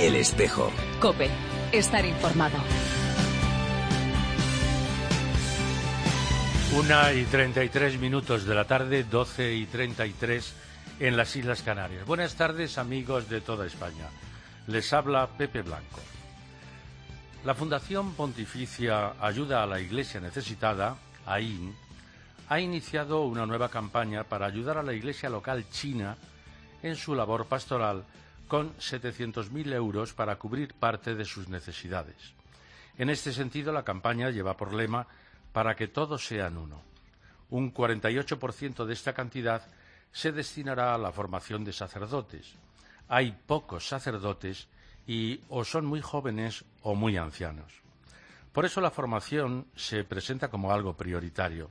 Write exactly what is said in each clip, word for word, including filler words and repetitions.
El Espejo. COPE. Estar informado. Una y treinta y tres minutos de la tarde, doce y treinta y tres en las Islas Canarias. Buenas tardes, amigos de toda España. Les habla Pepe Blanco. La Fundación Pontificia Ayuda a la Iglesia Necesitada, A I N, ha iniciado una nueva campaña para ayudar a la Iglesia local china en su labor pastoral con setecientos mil euros para cubrir parte de sus necesidades. En este sentido, la campaña lleva por lema para que todos sean uno. Un cuarenta y ocho por ciento de esta cantidad se destinará a la formación de sacerdotes. Hay pocos sacerdotes y o son muy jóvenes o muy ancianos. Por eso la formación se presenta como algo prioritario.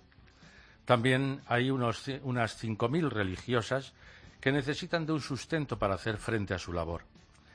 También hay unos, unas cinco mil religiosas que necesitan de un sustento para hacer frente a su labor.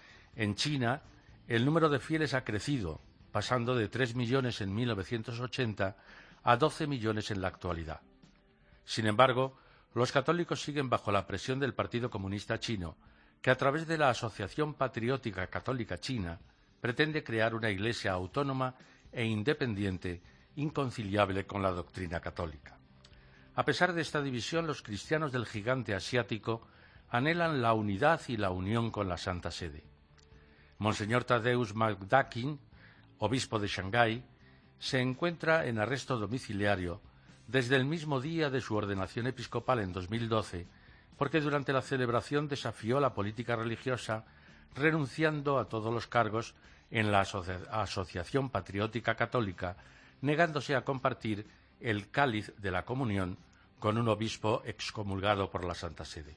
En China, el número de fieles ha crecido, pasando de tres millones en mil novecientos ochenta a doce millones en la actualidad. Sin embargo, los católicos siguen bajo la presión del Partido Comunista Chino, que a través de la Asociación Patriótica Católica China pretende crear una iglesia autónoma e independiente, inconciliable con la doctrina católica. A pesar de esta división, los cristianos del gigante asiático anhelan la unidad y la unión con la Santa Sede. Monseñor Tadeusz Magdakin, obispo de Shanghái, se encuentra en arresto domiciliario desde el mismo día de su ordenación episcopal en dos mil doce, porque durante la celebración desafió la política religiosa, renunciando a todos los cargos en la Asoci- Asociación Patriótica Católica, negándose a compartir el cáliz de la comunión con un obispo excomulgado por la Santa Sede.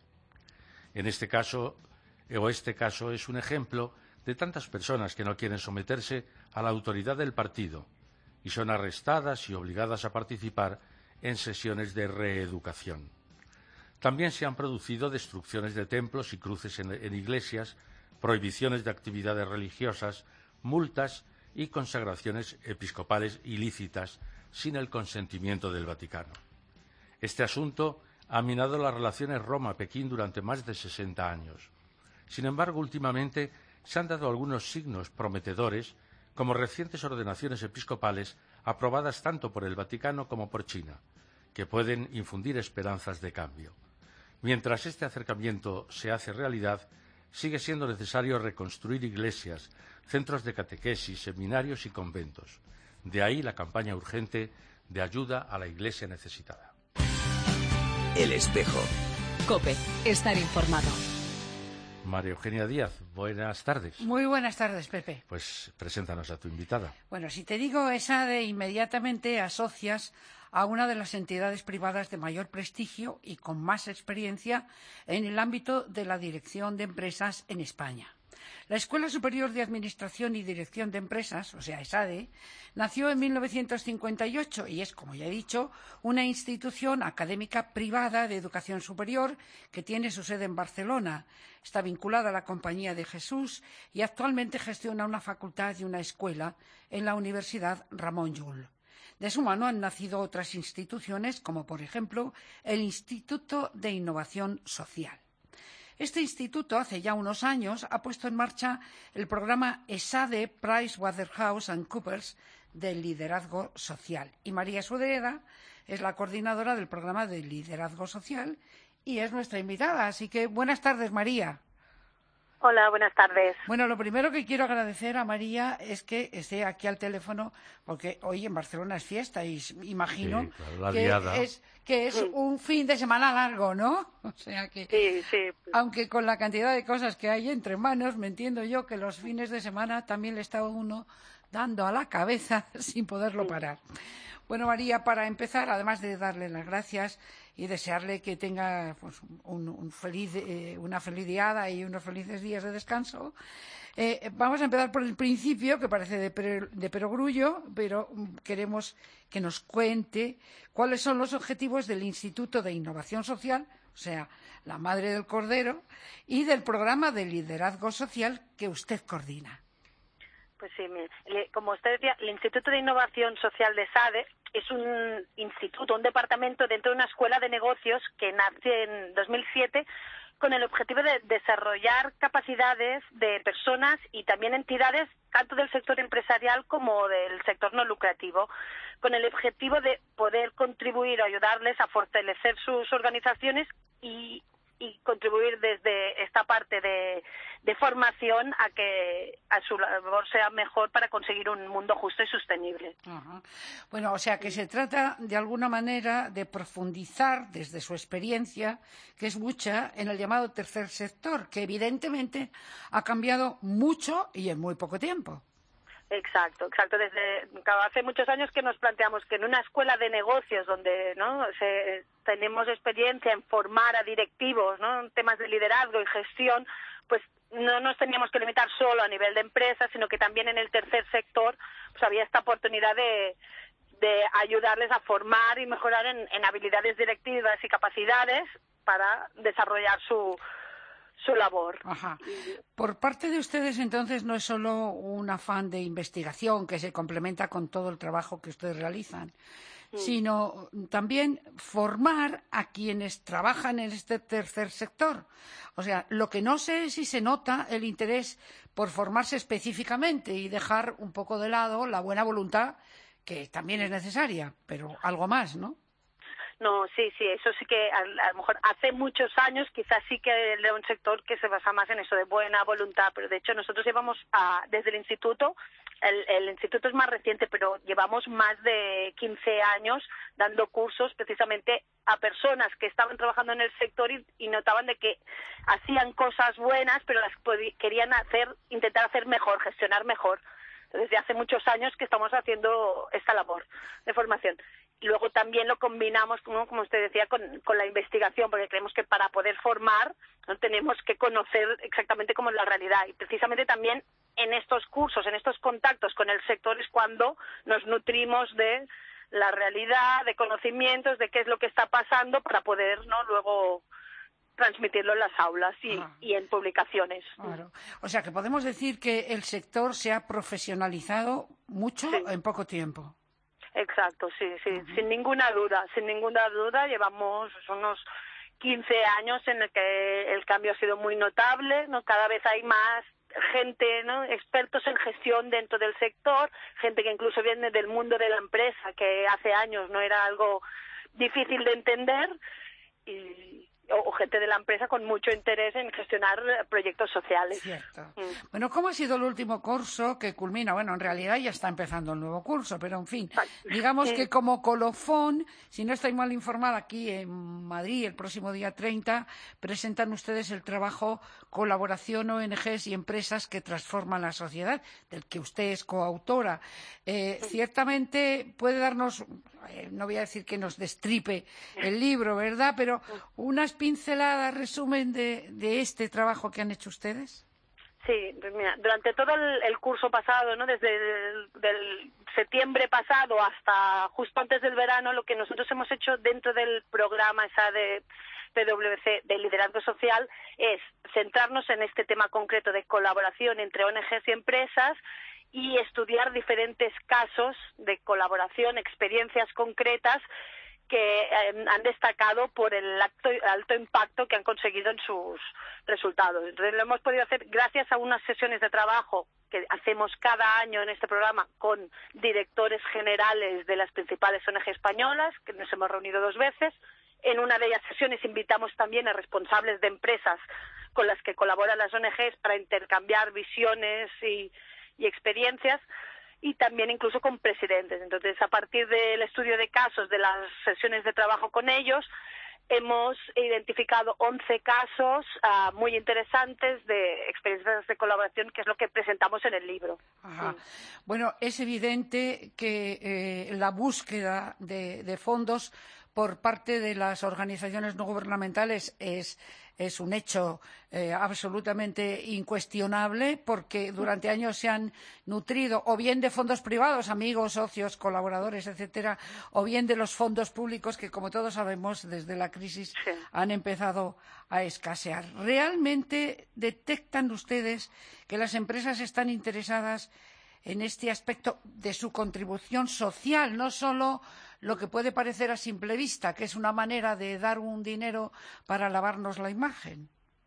En este caso, o este caso es un ejemplo de tantas personas que no quieren someterse a la autoridad del partido y son arrestadas y obligadas a participar en sesiones de reeducación. También se han producido destrucciones de templos y cruces en, en iglesias, prohibiciones de actividades religiosas, multas y consagraciones episcopales ilícitas sin el consentimiento del Vaticano. Este asunto ha minado las relaciones Roma-Pekín durante más de sesenta años. Sin embargo, últimamente se han dado algunos signos prometedores, como recientes ordenaciones episcopales aprobadas tanto por el Vaticano como por China, que pueden infundir esperanzas de cambio. Mientras este acercamiento se hace realidad, sigue siendo necesario reconstruir iglesias, centros de catequesis, seminarios y conventos. De ahí la campaña urgente de ayuda a la Iglesia necesitada. El Espejo. COPE. Estar informado. María Eugenia Díaz, buenas tardes. Muy buenas tardes, Pepe. Pues preséntanos a tu invitada. Bueno, si te digo esa de inmediatamente asocias a una de las entidades privadas de mayor prestigio y con más experiencia en el ámbito de la dirección de empresas en España. La Escuela Superior de Administración y Dirección de Empresas, o sea, ESADE, nació en mil novecientos cincuenta y ocho y es, como ya he dicho, una institución académica privada de educación superior que tiene su sede en Barcelona. Está vinculada a la Compañía de Jesús y actualmente gestiona una facultad y una escuela en la Universidad Ramon Llull. De su mano han nacido otras instituciones, como por ejemplo el Instituto de Innovación Social. Este instituto, hace ya unos años, ha puesto en marcha el programa ESADE PricewaterhouseCoopers del liderazgo social. Y María Sudreda es la coordinadora del programa de liderazgo social y es nuestra invitada. Así que buenas tardes, María. Hola, buenas tardes. Bueno, lo primero que quiero agradecer a María es que esté aquí al teléfono, porque hoy en Barcelona es fiesta y imagino sí, claro, la que diada. es, que es Sí. un fin de semana largo, ¿no? O sea que, Sí, sí. aunque con la cantidad de cosas que hay entre manos, me entiendo yo que los fines de semana también le está uno dando a la cabeza sin poderlo parar. Bueno, María, para empezar, además de darle las gracias y desearle que tenga pues, un, un feliz, eh, una feliz diada y unos felices días de descanso, eh, vamos a empezar por el principio, que parece de, per, de perogrullo, pero um, queremos que nos cuente cuáles son los objetivos del Instituto de Innovación Social, o sea, la Madre del Cordero, y del programa de liderazgo social que usted coordina. Pues sí, como usted decía, el Instituto de Innovación Social de ESADE es un instituto, un departamento dentro de una escuela de negocios que nace en dos mil siete con el objetivo de desarrollar capacidades de personas y también entidades, tanto del sector empresarial como del sector no lucrativo, con el objetivo de poder contribuir o ayudarles a fortalecer sus organizaciones y, y contribuir desde esta parte de, de formación a que a su labor sea mejor para conseguir un mundo justo y sostenible. Ajá. Bueno, o sea que se trata de alguna manera de profundizar desde su experiencia, que es mucha, en el llamado tercer sector, que evidentemente ha cambiado mucho y en muy poco tiempo. Exacto, exacto. Desde hace muchos años que nos planteamos que en una escuela de negocios donde no se, tenemos experiencia en formar a directivos, ¿no?, en temas de liderazgo y gestión, pues no nos teníamos que limitar solo a nivel de empresas, sino que también en el tercer sector pues había esta oportunidad de, de ayudarles a formar y mejorar en, en habilidades directivas y capacidades para desarrollar su su labor. Ajá. Por parte de ustedes, entonces, no es solo un afán de investigación que se complementa con todo el trabajo que ustedes realizan, mm. sino también formar a quienes trabajan en este tercer sector. O sea, lo que no sé es si se nota el interés por formarse específicamente y dejar un poco de lado la buena voluntad, que también es necesaria, pero algo más, ¿no? No, sí, sí, eso sí que a, a lo mejor hace muchos años quizás sí que era un sector que se basa más en eso de buena voluntad, pero de hecho nosotros llevamos a, desde el instituto, el, el instituto es más reciente, pero llevamos más de quince años dando cursos precisamente a personas que estaban trabajando en el sector y, y notaban de que hacían cosas buenas, pero las querían hacer, intentar hacer mejor, gestionar mejor. Desde hace muchos años que estamos haciendo esta labor de formación. Y luego también lo combinamos, como, como usted decía, con, con la investigación, porque creemos que para poder formar no tenemos que conocer exactamente cómo es la realidad. Y precisamente también en estos cursos, en estos contactos con el sector es cuando nos nutrimos de la realidad, de conocimientos, de qué es lo que está pasando para poder, ¿no?, luego transmitirlo en las aulas y, ah. y en publicaciones. Claro. O sea, que podemos decir que el sector se ha profesionalizado mucho sí. en poco tiempo. Exacto, sí, sí, uh-huh. sin ninguna duda, sin ninguna duda. Llevamos unos quince años en el que el cambio ha sido muy notable, ¿no? Cada vez hay más gente, ¿no?, expertos en gestión dentro del sector, gente que incluso viene del mundo de la empresa, que hace años no era algo difícil de entender, y o gente de la empresa con mucho interés en gestionar proyectos sociales. Cierto. Mm. Bueno, ¿cómo ha sido el último curso que culmina? Bueno, en realidad ya está empezando el nuevo curso, pero en fin, digamos sí. que como colofón, si no estoy mal informada, aquí en Madrid, el próximo día treinta, presentan ustedes el trabajo Colaboración, O N Ges y Empresas que Transforman la Sociedad, del que usted es coautora. Eh, sí. Ciertamente puede darnos, eh, no voy a decir que nos destripe el libro, ¿verdad?, pero unas pinceladas, resumen de, de este trabajo que han hecho ustedes. Sí, pues mira, durante todo el, el curso pasado, ¿no?, desde el del septiembre pasado hasta justo antes del verano, lo que nosotros hemos hecho dentro del programa esa de P W C de liderazgo social es centrarnos en este tema concreto de colaboración entre O N Ges y empresas y estudiar diferentes casos de colaboración, experiencias concretas que eh, han destacado por el alto, alto impacto que han conseguido en sus resultados. Entonces lo hemos podido hacer gracias a unas sesiones de trabajo que hacemos cada año en este programa con directores generales de las principales O N Ge españolas, que nos hemos reunido dos veces. En una de ellas sesiones invitamos también a responsables de empresas con las que colaboran las O N Ges para intercambiar visiones y, y experiencias, y también incluso con presidentes. Entonces, a partir del estudio de casos, de las sesiones de trabajo con ellos, hemos identificado once casos uh, muy interesantes de experiencias de colaboración, que es lo que presentamos en el libro. Ajá. Sí. Bueno, es evidente que eh, la búsqueda de, de fondos por parte de las organizaciones no gubernamentales es es un hecho eh, absolutamente incuestionable, porque durante años se han nutrido o bien de fondos privados, amigos, socios, colaboradores, etcétera, o bien de los fondos públicos que, como todos sabemos, desde la crisis sí. han empezado a escasear. ¿Realmente detectan ustedes que las empresas están interesadas en este aspecto de su contribución social, no solo lo que puede parecer a simple vista, que es una manera de dar un dinero para lavarnos la imagen?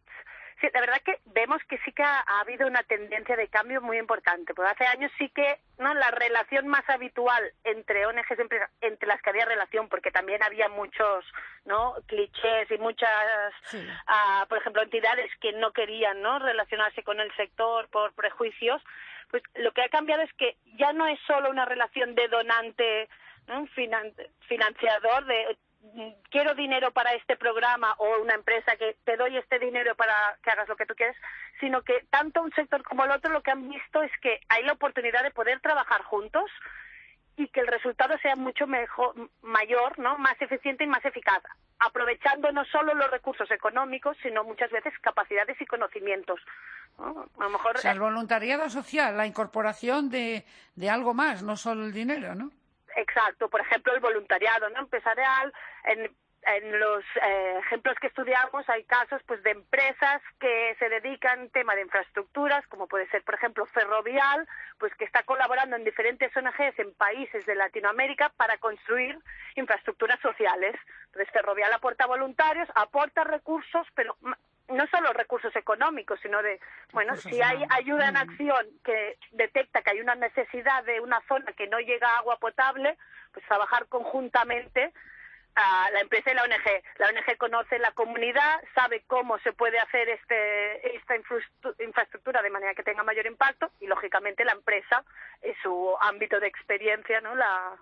sí, la verdad que vemos que sí que ha, ha habido una tendencia de cambio muy importante. Porque hace años sí que no la relación más habitual entre O N Ges y empresas, entre las que había relación, porque también había muchos no clichés y muchas, sí. uh, por ejemplo, entidades que no querían no relacionarse con el sector por prejuicios, pues lo que ha cambiado es que ya no es solo una relación de donante, ¿no? Finan- financiador, de quiero dinero para este programa, o una empresa que te doy este dinero para que hagas lo que tú quieres, sino que tanto un sector como el otro lo que han visto es que hay la oportunidad de poder trabajar juntos y que el resultado sea mucho mejor, mayor, ¿no? Más eficiente y más eficaz, aprovechando no solo los recursos económicos, sino muchas veces capacidades y conocimientos, ¿no? A lo mejor, o sea, el voluntariado social, la incorporación de, de algo más, no solo el dinero, ¿no? Exacto, por ejemplo, el voluntariado no empresarial. En, en los eh, ejemplos que estudiamos hay casos pues de empresas que se dedican al tema de infraestructuras, como puede ser, por ejemplo, Ferrovial, pues que está colaborando en diferentes O N Ges en países de Latinoamérica para construir infraestructuras sociales. Entonces, Ferrovial aporta voluntarios, aporta recursos, pero no solo recursos económicos, sino de, bueno, si hay ayuda en acción que detecta que hay una necesidad de una zona que no llega agua potable, pues trabajar conjuntamente a la empresa y la O N G. La O N G conoce la comunidad, sabe cómo se puede hacer este esta infraestructura de manera que tenga mayor impacto, y lógicamente la empresa, en su ámbito de experiencia, ¿no? La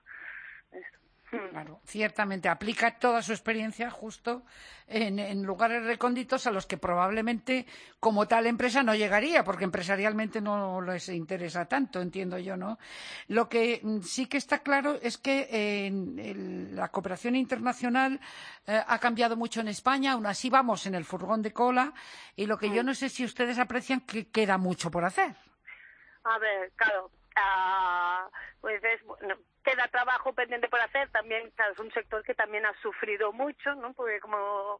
Claro, ciertamente aplica toda su experiencia justo en, en lugares recónditos a los que probablemente como tal empresa no llegaría, porque empresarialmente no les interesa tanto, entiendo yo, ¿no? Lo que sí que está claro es que eh, el, la cooperación internacional eh, ha cambiado mucho en España, aún así vamos en el furgón de cola, y lo que yo no sé si ustedes aprecian que queda mucho por hacer. A ver, claro, uh, pues es... bueno, queda trabajo pendiente por hacer. También, claro, es un sector que también ha sufrido mucho, ¿no? Porque como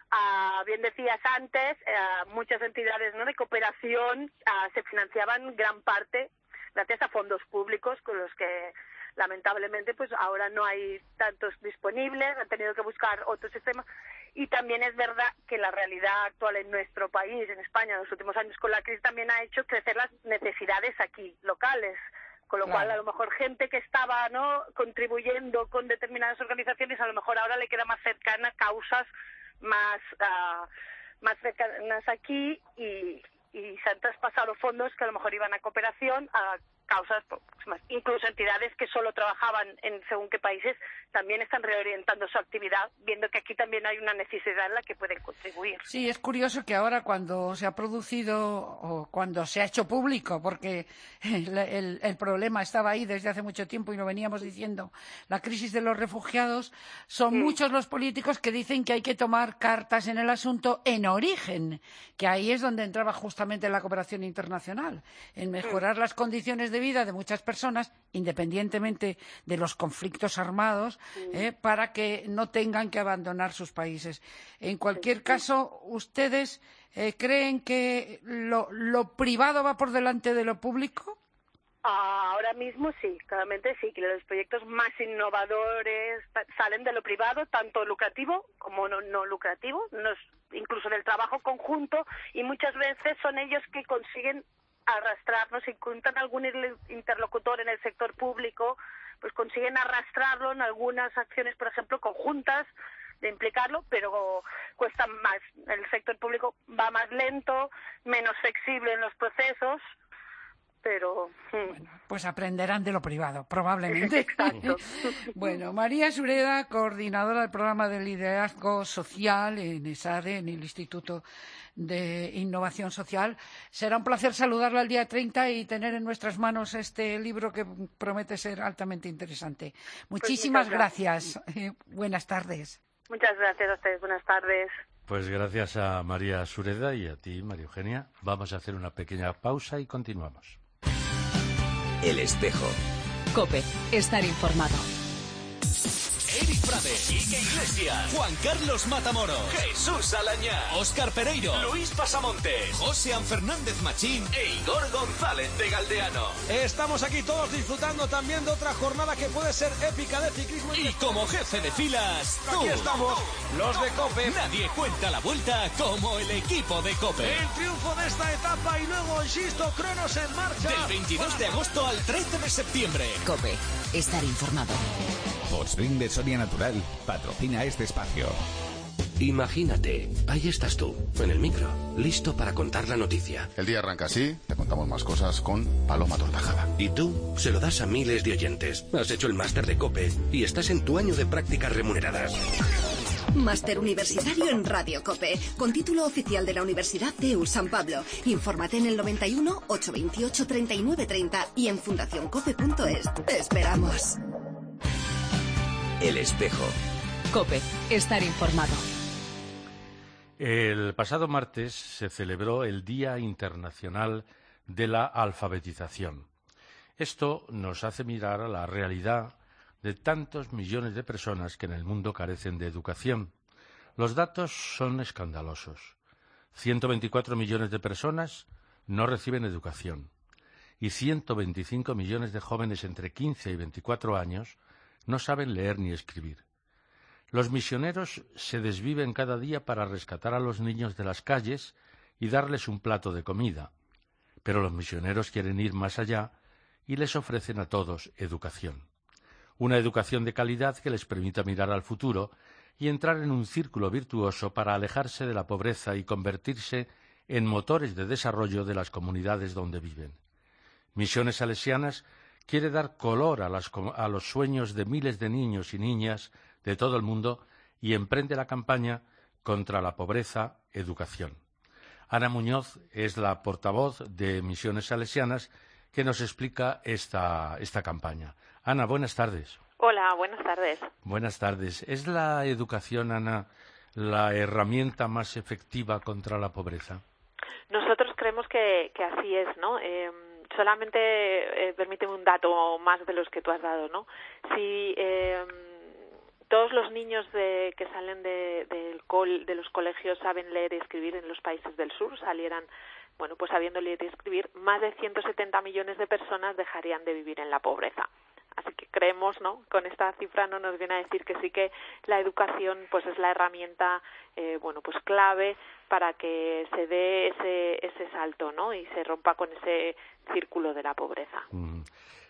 uh, bien decías antes, uh, muchas entidades, ¿no?, de cooperación uh, se financiaban gran parte gracias a fondos públicos, con los que lamentablemente pues ahora no hay tantos disponibles, han tenido que buscar otros sistemas. Y también es verdad que la realidad actual en nuestro país, en España, en los últimos años con la crisis, también ha hecho crecer las necesidades aquí, locales. Con lo claro. cual, a lo mejor gente que estaba no contribuyendo con determinadas organizaciones, a lo mejor ahora le queda más cercana causas más uh, más cercanas aquí, y, y se han traspasado fondos que a lo mejor iban a cooperación, a causas, pues, más. Incluso entidades que solo trabajaban en según qué países también están reorientando su actividad, viendo que aquí también hay una necesidad en la que pueden contribuir. Sí, es curioso que ahora, cuando se ha producido o cuando se ha hecho público, porque el, el, el problema estaba ahí desde hace mucho tiempo y lo veníamos diciendo, la crisis de los refugiados, son sí. muchos los políticos que dicen que hay que tomar cartas en el asunto en origen, que ahí es donde entraba justamente la cooperación internacional, en mejorar sí. las condiciones de vida de muchas personas, independientemente de los conflictos armados, eh, para que no tengan que abandonar sus países. En cualquier caso, ¿ustedes eh, creen que lo, lo privado va por delante de lo público? Ahora mismo sí, claramente sí, que los proyectos más innovadores salen de lo privado, tanto lucrativo como no, no lucrativo, no, incluso del trabajo conjunto, y muchas veces son ellos que consiguen arrastrarnos, si encuentran algún interlocutor en el sector público, pues consiguen arrastrarlo en algunas acciones, por ejemplo, conjuntas, de implicarlo, pero cuesta más. El sector público va más lento, menos flexible en los procesos, pero... Bueno, pues aprenderán de lo privado, probablemente. Exacto. Bueno, María Sureda, coordinadora del programa de liderazgo social en ESADE, en el Instituto de Innovación Social. Será un placer saludarla el día treinta y tener en nuestras manos este libro que promete ser altamente interesante. Muchísimas pues gracias. gracias. Eh, buenas tardes. Muchas gracias a ustedes. Buenas tardes. Pues gracias a María Sureda y a ti, María Eugenia. Vamos a hacer una pequeña pausa y continuamos. El espejo. COPE. Estar informado. Frade, Quique Iglesias, Juan Carlos Matamoros, Jesús Alañá, Óscar Pereiro, Luis Pasamontes, Josean Fernández Machín e Igor González de Galdeano. Estamos aquí todos disfrutando también de otra jornada que puede ser épica de ciclismo. Y como jefe de filas, tú. Aquí estamos, los de COPE. Nadie cuenta la vuelta como el equipo de COPE. El triunfo de esta etapa y luego, insisto, Cronos en marcha. Del veintidós de agosto al trece de septiembre. COPE, estar informado. Postring de Soria Natural patrocina este espacio. Imagínate, ahí estás tú, en el micro, listo para contar la noticia. El día arranca así, te contamos más cosas con Paloma Tortajada. Y tú se lo das a miles de oyentes. Has hecho el máster de COPE y estás en tu año de prácticas remuneradas. Máster universitario en Radio COPE, con título oficial de la Universidad C E U San Pablo. Infórmate en el noventa y uno, ochocientos veintiocho, treinta y nueve treinta y en fundación cope punto es. ¡Te esperamos! El espejo. COPE, estar informado. El pasado martes se celebró el Día Internacional de la Alfabetización. Esto nos hace mirar a la realidad de tantos millones de personas que en el mundo carecen de educación. Los datos son escandalosos. ciento veinticuatro millones de personas no reciben educación y ciento veinticinco millones de jóvenes entre quince y veinticuatro años no saben leer ni escribir. Los misioneros se desviven cada día para rescatar a los niños de las calles y darles un plato de comida, pero los misioneros quieren ir más allá y les ofrecen a todos educación. Una educación de calidad que les permita mirar al futuro y entrar en un círculo virtuoso para alejarse de la pobreza y convertirse en motores de desarrollo de las comunidades donde viven. Misiones Salesianas quiere dar color a, las, a los sueños de miles de niños y niñas de todo el mundo y emprende la campaña contra la pobreza educación. Ana Muñoz es la portavoz de Misiones Salesianas que nos explica esta, esta campaña. Ana, buenas tardes. Hola, buenas tardes. Buenas tardes. ¿Es la educación, Ana, la herramienta más efectiva contra la pobreza? Nosotros creemos que, que así es, ¿no? Eh, solamente eh, permíteme un dato más de los que tú has dado, ¿no? Si eh, todos los niños de, que salen de, del col, de los colegios saben leer y escribir en los países del sur, salieran, bueno, pues sabiendo leer y escribir, más de ciento setenta millones de personas dejarían de vivir en la pobreza. Así que creemos, ¿no? Con esta cifra no nos viene a decir que sí que la educación, pues es la herramienta, eh, bueno, pues clave para que se dé ese ese salto, ¿no? Y se rompa con ese círculo de la pobreza. Mm,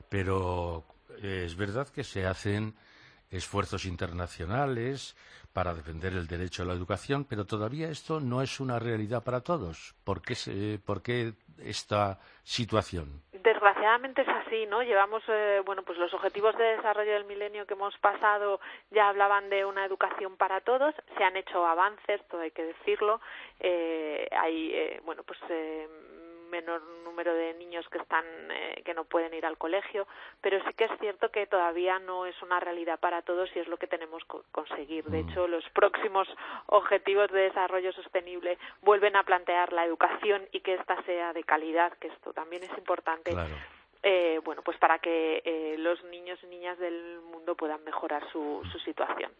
pero eh, es verdad que se hacen esfuerzos internacionales para defender el derecho a la educación, pero todavía esto no es una realidad para todos. ¿Por qué, se, por qué esta situación? Desgraciadamente es así, ¿no? Llevamos, eh, bueno, pues los objetivos de desarrollo del milenio que hemos pasado ya hablaban de una educación para todos. Se han hecho avances, todo hay que decirlo. Eh, hay, eh, bueno, pues eh, menor número de niños que están eh, que no pueden ir al colegio, pero sí que es cierto que todavía no es una realidad para todos y es lo que tenemos que conseguir. De hecho, los próximos objetivos de desarrollo sostenible vuelven a plantear la educación y que ésta sea de calidad, que esto también es importante. Claro. Eh, bueno, pues para que eh, los niños y niñas del mundo puedan mejorar su, su situación.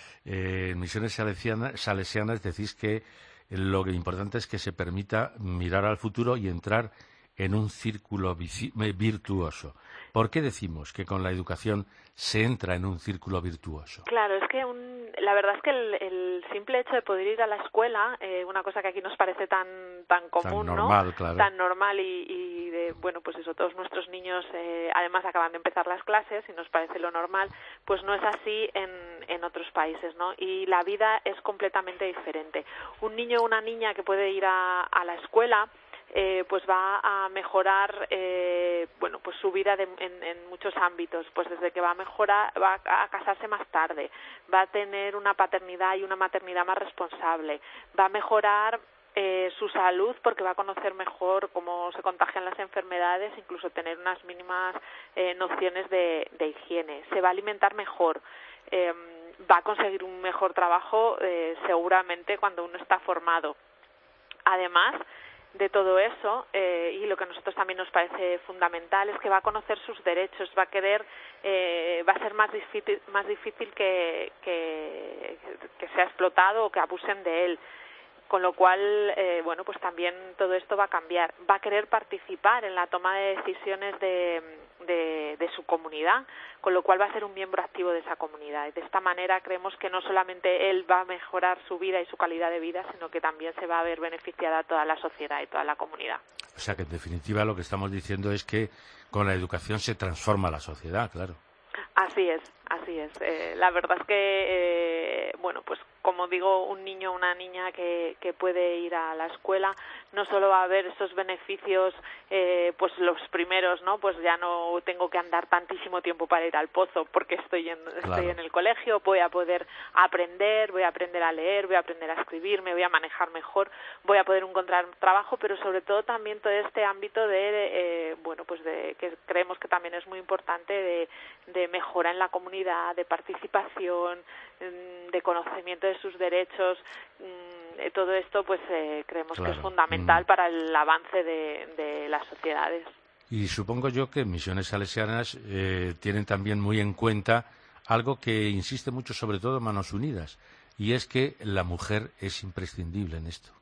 Eh, en Misiones Salesianas, Salesianas decís que lo importante es que se permita mirar al futuro y entrar en un círculo virtuoso. ¿Por qué decimos que con la educación se entra en un círculo virtuoso? Claro, es que un, la verdad es que el, el simple hecho de poder ir a la escuela, eh, una cosa que aquí nos parece tan tan común, tan normal, ¿no? Claro. Tan normal y, y de, bueno, pues eso, todos nuestros niños eh, además acaban de empezar las clases y nos parece lo normal, pues no es así en, en otros países, ¿no? Y la vida es completamente diferente. Un niño o una niña que puede ir a, a la escuela, Eh, pues va a mejorar eh, bueno pues su vida de, en, en muchos ámbitos, pues desde que va a mejorar, va a casarse más tarde, va a tener una paternidad y una maternidad más responsable, va a mejorar eh, su salud porque va a conocer mejor cómo se contagian las enfermedades, incluso tener unas mínimas eh, nociones de, de higiene, se va a alimentar mejor, eh, va a conseguir un mejor trabajo eh, seguramente cuando uno está formado. Además de todo eso, eh, y lo que a nosotros también nos parece fundamental es que va a conocer sus derechos, va a querer, eh, va a ser más difícil, más difícil que, que, que sea explotado o que abusen de él. Con lo cual, eh, bueno, pues también todo esto va a cambiar. Va a querer participar en la toma de decisiones de, de, de su comunidad, con lo cual va a ser un miembro activo de esa comunidad. Y de esta manera creemos que no solamente él va a mejorar su vida y su calidad de vida, sino que también se va a ver beneficiada toda la sociedad y toda la comunidad. O sea que, en definitiva, lo que estamos diciendo es que con la educación se transforma la sociedad, claro. Así es, así es. Eh, la verdad es que, eh, bueno, pues como digo, un niño o una niña que, que puede ir a la escuela no solo va a ver esos beneficios, eh, pues los primeros, ¿no? Pues ya no tengo que andar tantísimo tiempo para ir al pozo porque estoy en, claro. estoy en el colegio, voy a poder aprender, voy a aprender a leer, voy a aprender a escribir, me voy a manejar mejor, voy a poder encontrar trabajo, pero sobre todo también todo este ámbito de, eh, bueno, pues de que creemos que también es muy importante de, de mejora en la comunidad, de participación, de conocimiento de sus derechos. Todo esto pues eh, creemos claro. que es fundamental mm. para el avance de, de las sociedades. Y supongo yo que Misiones Salesianas eh, tienen también muy en cuenta algo que insiste mucho, sobre todo en Manos Unidas, y es que la mujer es imprescindible en esto.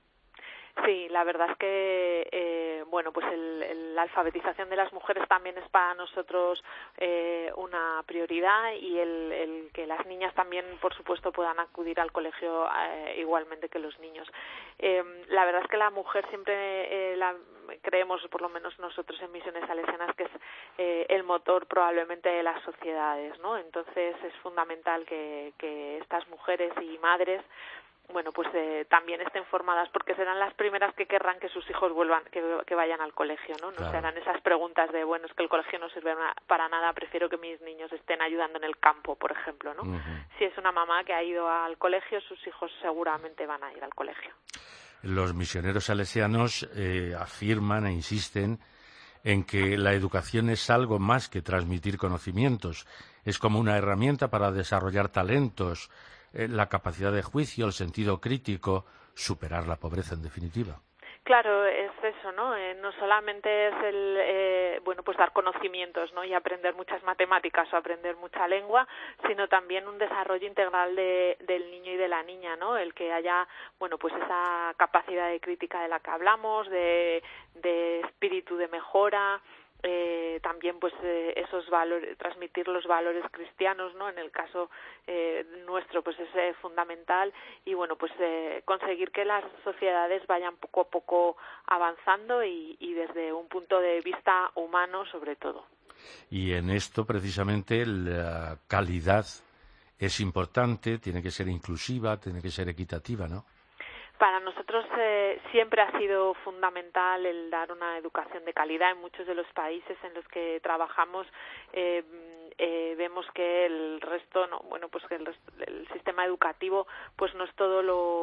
Sí, la verdad es que eh, bueno, pues el, el, la alfabetización de las mujeres también es para nosotros eh, una prioridad, y el, el que las niñas también, por supuesto, puedan acudir al colegio eh, igualmente que los niños. Eh, la verdad es que la mujer siempre eh, la creemos, por lo menos nosotros en Misiones Salesianas, que es eh, el motor probablemente de las sociedades, ¿no? Entonces es fundamental que, que estas mujeres y madres bueno, pues eh, también estén formadas, porque serán las primeras que querrán que sus hijos vuelvan, que, que vayan al colegio, ¿no? No claro. serán esas preguntas de, bueno, es que el colegio no sirve para nada, prefiero que mis niños estén ayudando en el campo, por ejemplo, ¿no? Uh-huh. Si es una mamá que ha ido al colegio, sus hijos seguramente van a ir al colegio. Los misioneros salesianos eh, afirman e insisten en que la educación es algo más que transmitir conocimientos, es como una herramienta para desarrollar talentos, la capacidad de juicio, el sentido crítico, superar la pobreza, en definitiva. Claro, es eso, ¿no? Eh, no solamente es el, eh, bueno, pues dar conocimientos, ¿no? Y aprender muchas matemáticas o aprender mucha lengua, sino también un desarrollo integral de, del niño y de la niña, ¿no? El que haya, bueno, pues esa capacidad de crítica de la que hablamos, de, de espíritu de mejora. Eh, también pues eh, esos valores, transmitir los valores cristianos, ¿no? En el caso eh, nuestro pues es eh, fundamental, y bueno pues eh, conseguir que las sociedades vayan poco a poco avanzando y, y desde un punto de vista humano sobre todo. Y en esto precisamente la calidad es importante, tiene que ser inclusiva, tiene que ser equitativa, ¿no? Para nosotros eh, siempre ha sido fundamental el dar una educación de calidad. En muchos de los países en los que trabajamos eh, eh, vemos que el resto, no, bueno, pues que el, el sistema educativo pues no es todo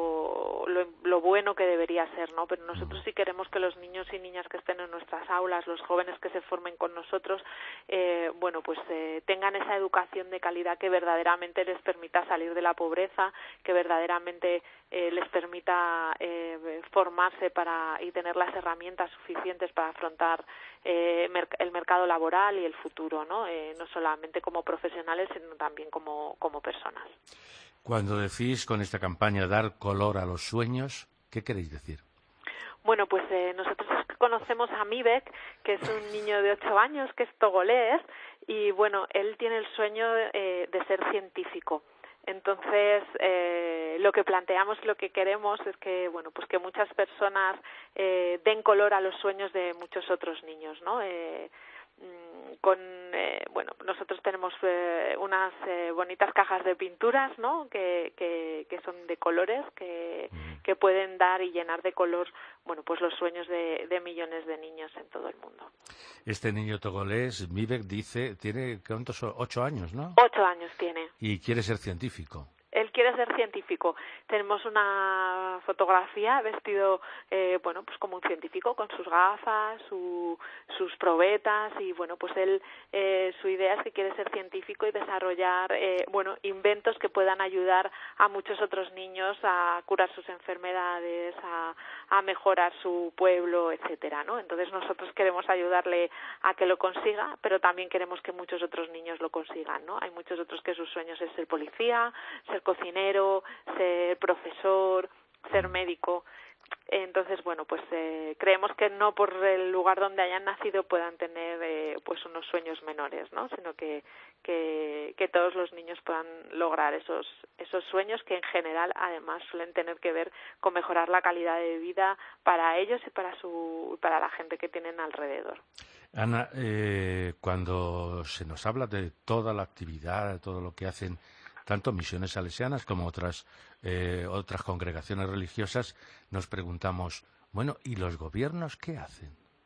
lo, lo, lo bueno que debería ser, ¿no? Pero nosotros sí queremos que los niños y niñas que estén en nuestras aulas, los jóvenes que se formen con nosotros, eh, bueno, pues eh, tengan esa educación de calidad que verdaderamente les permita salir de la pobreza, que verdaderamente eh, les permita Eh, formarse para y tener las herramientas suficientes para afrontar eh, mer- el mercado laboral y el futuro, ¿no? Eh, no solamente como profesionales, sino también como, como personas. Cuando decís con esta campaña dar color a los sueños, ¿qué queréis decir? Bueno, pues eh, nosotros conocemos a Mibek, que es un niño de ocho años, que es togolés, y bueno, él tiene el sueño eh, de ser científico. Entonces, eh, lo que planteamos y lo que queremos es que, bueno, pues que muchas personas eh, den color a los sueños de muchos otros niños, ¿no? Eh, con eh, bueno, nosotros tenemos eh, unas eh, bonitas cajas de pinturas, ¿no? Que, que, que son de colores, que, que pueden dar y llenar de color, bueno, pues los sueños de, de millones de niños en todo el mundo. Este niño togolés, Mibek, dice, tiene ¿cuántos? Ocho años, ¿no? Ocho años tiene. Y quiere ser científico. Él quiere quiere ser científico. Tenemos una fotografía vestido, eh, bueno, pues como un científico, con sus gafas, su, sus probetas, y bueno, pues él, eh, su idea es que quiere ser científico y desarrollar, eh, bueno, inventos que puedan ayudar a muchos otros niños a curar sus enfermedades, a, a mejorar su pueblo, etcétera, ¿no? Entonces nosotros queremos ayudarle a que lo consiga, pero también queremos que muchos otros niños lo consigan, ¿no? Hay muchos otros que sus sueños es ser policía, ser cocinero, ser profesor, ser médico. Entonces, bueno, pues eh, creemos que no por el lugar donde hayan nacido puedan tener eh, pues unos sueños menores, ¿no? Sino que, que que todos los niños puedan lograr esos esos sueños que en general además suelen tener que ver con mejorar la calidad de vida para ellos y para su para la gente que tienen alrededor. Ana, eh, cuando se nos habla de toda la actividad, de todo lo que hacen tanto misiones salesianas como otras eh, otras congregaciones religiosas, nos preguntamos, bueno, ¿y los gobiernos qué hacen?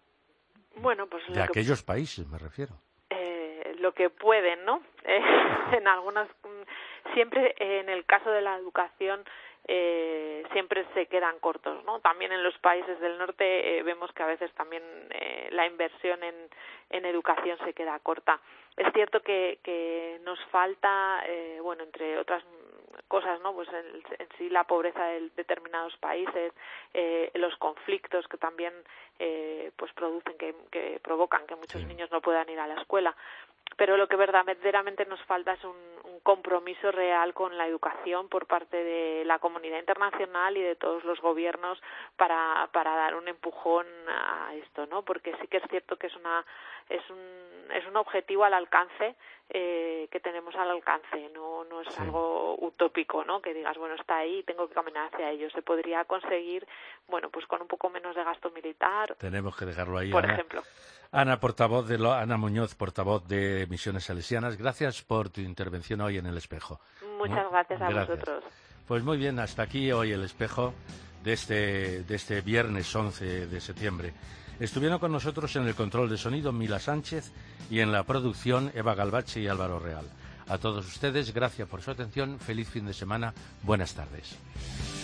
Bueno, pues de aquellos que, países, me refiero. Eh, lo que pueden, ¿no? Eh, en algunas, siempre eh, en el caso de la educación, eh, siempre se quedan cortos, ¿no? También en los países del norte eh, vemos que a veces también eh, la inversión en, en educación se queda corta. Es cierto que, que nos falta, eh, bueno, entre otras cosas, ¿no? Pues en, en sí la pobreza de determinados países, eh, los conflictos que también eh, pues producen, que, que provocan que muchos sí. niños no puedan ir a la escuela. Pero lo que verdaderamente nos falta es un, un compromiso real con la educación por parte de la comunidad internacional y de todos los gobiernos para, para dar un empujón a esto, ¿no? Porque sí que es cierto que es una es un es un objetivo al alcance eh, que tenemos al alcance, no no es sí. algo utópico, ¿no? Que digas, bueno, está ahí, tengo que caminar hacia ello. Se podría conseguir, bueno, pues con un poco menos de gasto militar. Tenemos que dejarlo ahí, por Ana. ejemplo. Ana, portavoz de lo, Ana Muñoz, portavoz de Misiones Salesianas, gracias por tu intervención hoy en El Espejo. Muchas gracias a gracias. vosotros. Pues muy bien, hasta aquí hoy El Espejo de este, de este viernes once de septiembre. Estuvieron con nosotros en el control de sonido Mila Sánchez y en la producción Eva Galvache y Álvaro Real. A todos ustedes, gracias por su atención, feliz fin de semana, buenas tardes.